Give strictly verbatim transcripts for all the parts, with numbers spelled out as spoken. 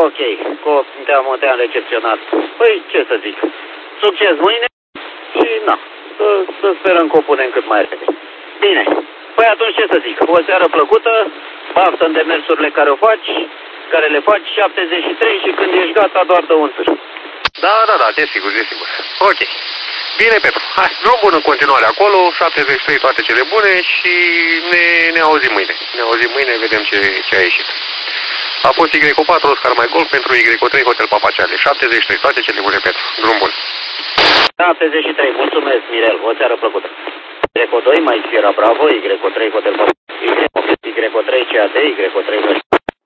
ok, cu te-am, te-am recepționat. Păi, ce să zic, succes mâine și, na, să, să sperăm că o punem cât mai repede. Bine, păi atunci ce să zic, o seară plăcută, baftă în demersurile care o faci, care le faci, șaptezeci și trei și când ești gata doar dă un târ. Da, da, da, desigur, desigur. Ok. Bine, Petru. Hai, drum bun în continuare acolo, șaptezeci și trei toate cele bune și ne, ne auzim mâine. Ne auzim mâine, vedem ce, ce a ieșit. A fost Y patru Oscar Mike Golf pentru Y trei Hotel Papaceale. șaptezeci și trei toate cele bune, Petru. Drum bun. șaptezeci și trei, mulțumesc, Mirel, o seară plăcută. Y doi Mike Sierra Bravo, Y trei Hotel Papaceale, Y trei C A D, Y trei Hotel.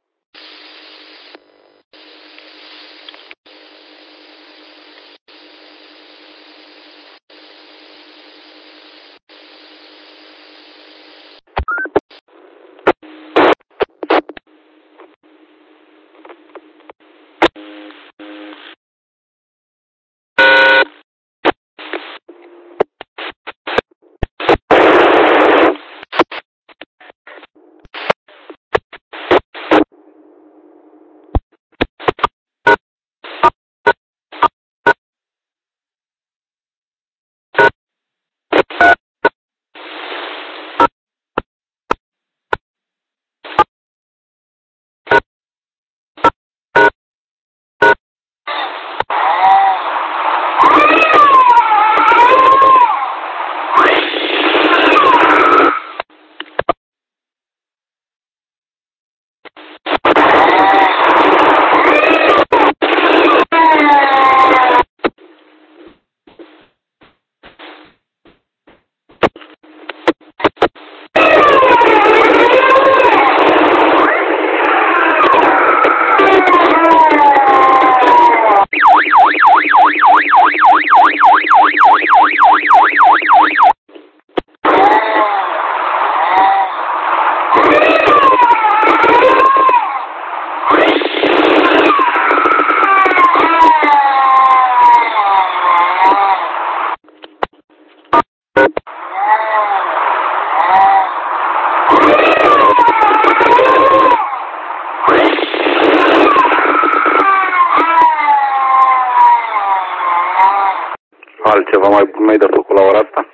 Altceva mai bun mai de făcut la ora asta?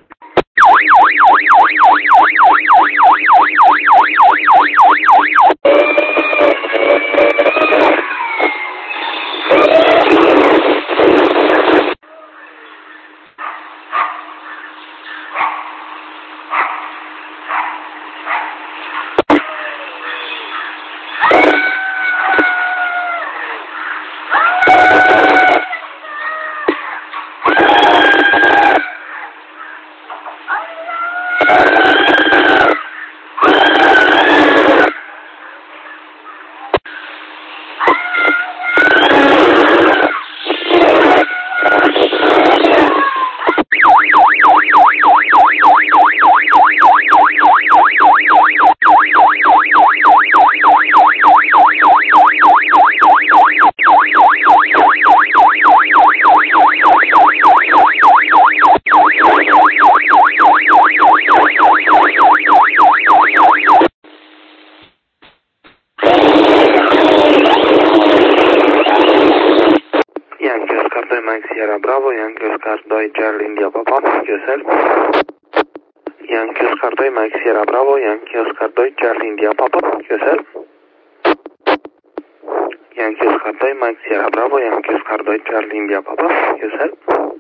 Yankee Oscar doi Mike Sierra Bravo, Yankee Oscar doi Charlie India Papa, yourself. Yankee Oscar doi Mike Sierra Bravo, Yankee Oscar doi Charlie India Papa, yourself. Yankee Oscar doi Mike Sierra Bravo, Yankee Oscar doi Charlie India Papa, yourself.